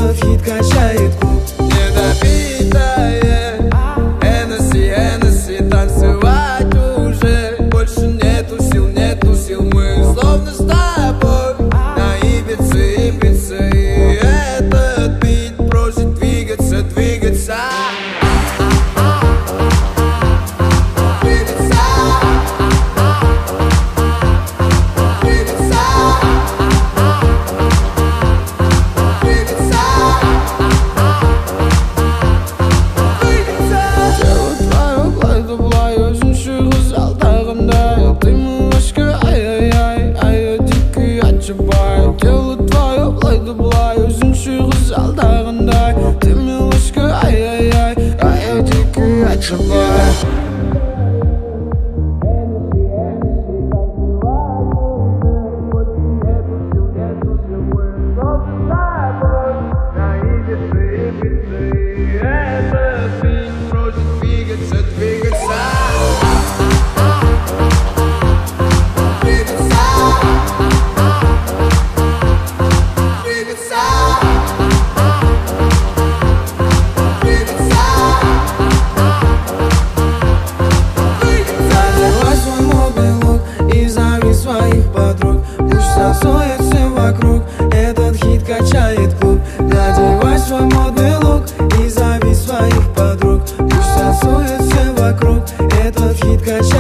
Этот хит качает клуб. Недопитое Hennessy, Hennessy, танцевать уже больше нету сил, мы словно с тобой на Ибице, Ибице. И этот бит просит двигаться, двигаться. Дело твое, плай да блай, өзіңше қызғалдағандай. Ты милашка, ай-яй-яй, а я дикий отшибай. Танцует все вокруг, этот хит качает клуб. Надевай свой модный лук и зови своих подруг. Пусть танцует все вокруг, этот хит качает.